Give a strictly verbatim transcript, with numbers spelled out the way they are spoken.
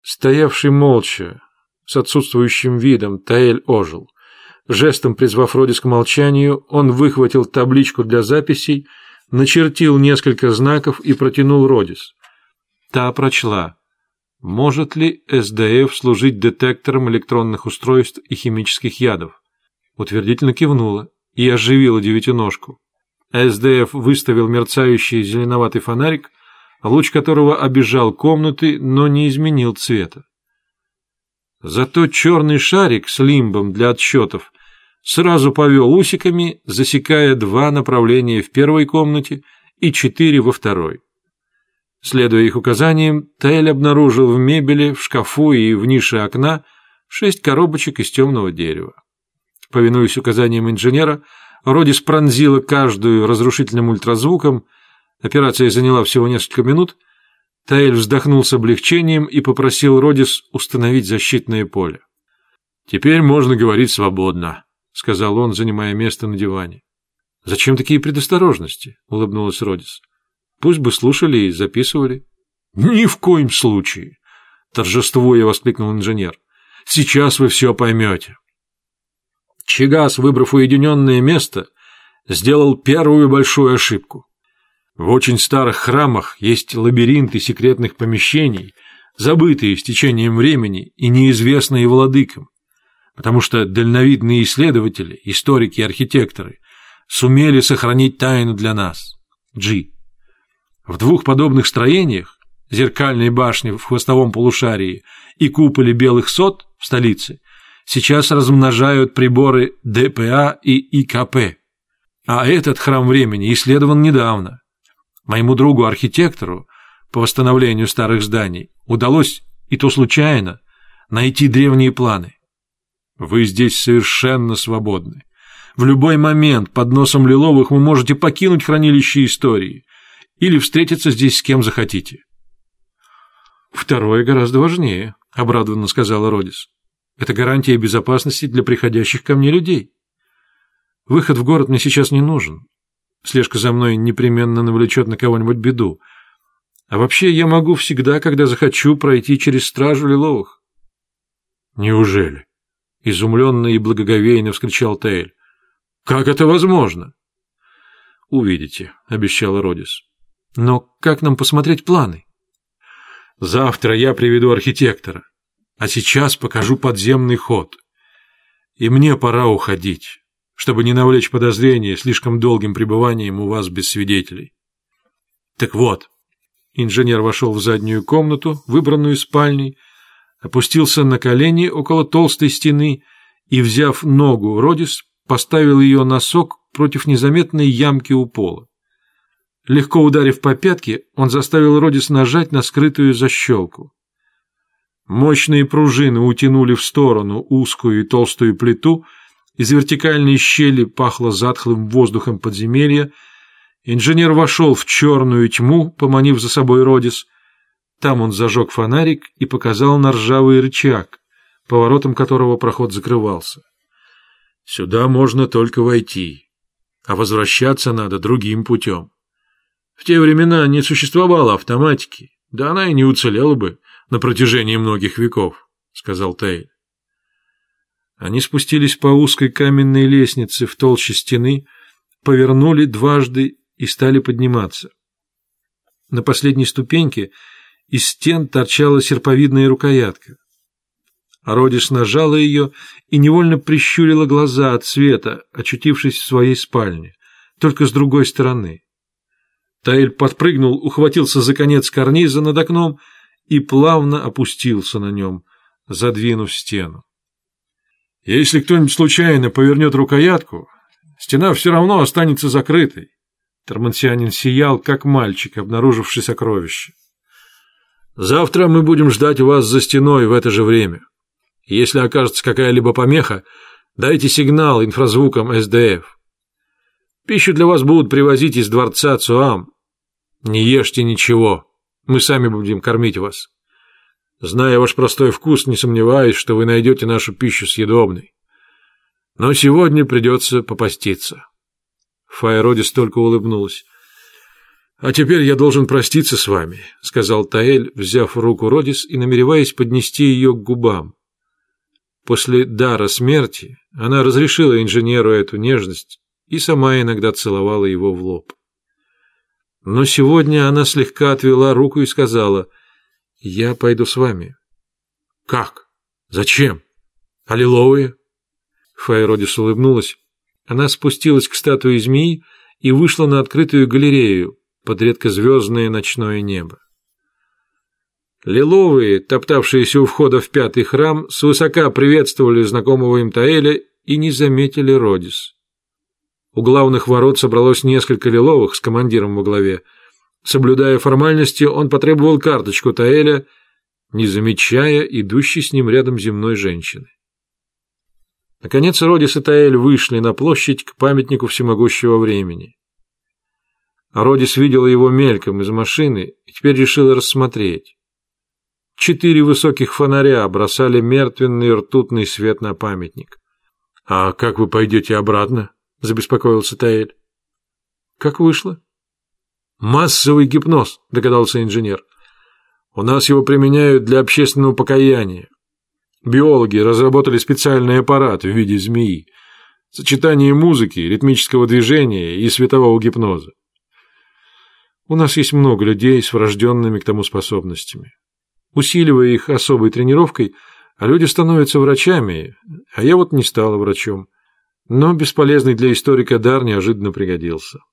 Стоявший молча, с отсутствующим видом, Таэль ожил. Жестом призвав Родис к молчанию, он выхватил табличку для записей, начертил несколько знаков и протянул Родис. Та прочла: «Может ли эс дэ эф служить детектором электронных устройств и химических ядов?» Утвердительно кивнула и оживила девятиножку. эс дэ эф выставил мерцающий зеленоватый фонарик, луч которого обежал комнаты, но не изменил цвета. Зато черный шарик с лимбом для отсчетов сразу повел усиками, засекая два направления в первой комнате и четыре во второй. Следуя их указаниям, Таэль обнаружил в мебели, в шкафу и в нише окна шесть коробочек из темного дерева. Повинуясь указаниям инженера, Родис пронзила каждую разрушительным ультразвуком. Операция заняла всего несколько минут. Таэль вздохнул с облегчением и попросил Родис установить защитное поле. «Теперь можно говорить свободно», — сказал он, занимая место на диване. «Зачем такие предосторожности?» — улыбнулась Родис. «Пусть бы слушали и записывали». «Ни в коем случае!» — торжествуя воскликнул инженер. «Сейчас вы все поймете». Чагас, выбрав уединенное место, сделал первую большую ошибку. В очень старых храмах есть лабиринты секретных помещений, забытые с течением времени и неизвестные владыкам, потому что дальновидные исследователи, историки и архитекторы сумели сохранить тайну для нас. Джи. В двух подобных строениях, зеркальной башне в хвостовом полушарии и куполе белых сот в столице, сейчас размножают приборы дэ пэ а и и ка пэ. А этот храм времени исследован недавно. Моему другу-архитектору по восстановлению старых зданий удалось, и то случайно, найти древние планы. Вы здесь совершенно свободны. В любой момент под носом Лиловых вы можете покинуть хранилище истории или встретиться здесь с кем захотите. Второе гораздо важнее, — обрадованно сказала Родис. Это гарантия безопасности для приходящих ко мне людей. Выход в город мне сейчас не нужен. Слежка за мной непременно навлечет на кого-нибудь беду. А вообще я могу всегда, когда захочу, пройти через стражу Лиловых. Неужели? Изумленно и благоговейно вскричал Таэль. Как это возможно? Увидите, обещала Родис. Но как нам посмотреть планы? Завтра я приведу архитектора, а сейчас покажу подземный ход. И мне пора уходить, чтобы не навлечь подозрения слишком долгим пребыванием у вас без свидетелей. Так вот, инженер вошел в заднюю комнату, выбранную спальней, опустился на колени около толстой стены и, взяв ногу Родис, поставил ее носок против незаметной ямки у пола. Легко ударив по пятке, он заставил Родис нажать на скрытую защелку. Мощные пружины утянули в сторону узкую и толстую плиту, из вертикальной щели пахло затхлым воздухом подземелья. Инженер вошел в черную тьму, поманив за собой Родис. Там он зажег фонарик и показал на ржавый рычаг, поворотом которого проход закрывался. Сюда можно только войти, а возвращаться надо другим путем. В те времена не существовало автоматики, да она и не уцелела бы на протяжении многих веков, — сказал Таэль. Они спустились по узкой каменной лестнице в толще стены, повернули дважды и стали подниматься. На последней ступеньке из стен торчала серповидная рукоятка. Родис нажала ее и невольно прищурила глаза от света, очутившись в своей спальне, только с другой стороны. Таэль подпрыгнул, ухватился за конец карниза над окном и плавно опустился на нем, задвинув стену. Если кто-нибудь случайно повернет рукоятку, стена все равно останется закрытой. Тормансианин сиял, как мальчик, обнаруживший сокровище. Завтра мы будем ждать вас за стеной в это же время. Если окажется какая-либо помеха, дайте сигнал инфразвуком эс дэ эф. Пищу для вас будут привозить из дворца Цуам. Не ешьте ничего, мы сами будем кормить вас. Зная ваш простой вкус, не сомневаюсь, что вы найдете нашу пищу съедобной. Но сегодня придется попаститься. Фая Родис только улыбнулась. «А теперь я должен проститься с вами», — сказал Таэль, взяв руку Родис и намереваясь поднести ее к губам. После дара смерти она разрешила инженеру эту нежность и сама иногда целовала его в лоб. Но сегодня она слегка отвела руку и сказала: «Я пойду с вами». «Как? Зачем? А лиловые?» Фая Родис улыбнулась. Она спустилась к статуе змеи и вышла на открытую галерею под редкозвездное ночное небо. Лиловые, топтавшиеся у входа в пятый храм, свысока приветствовали знакомого им Таэля и не заметили Родис. У главных ворот собралось несколько лиловых с командиром во главе. Соблюдая формальности, он потребовал карточку Таэля, не замечая идущей с ним рядом земной женщины. Наконец Родис и Таэль вышли на площадь к памятнику всемогущего времени. А Родис видела его мельком из машины и теперь решила рассмотреть. Четыре высоких фонаря бросали мертвенный ртутный свет на памятник. — А как вы пойдете обратно? — забеспокоился Таэль. — Как вышло? — Массовый гипноз, — догадался инженер. — У нас его применяют для общественного покаяния. Биологи разработали специальный аппарат в виде змеи, сочетание музыки, ритмического движения и светового гипноза. У нас есть много людей с врожденными к тому способностями. Усиливая их особой тренировкой, люди становятся врачами, а я вот не стала врачом. Но бесполезный для историка дар неожиданно пригодился.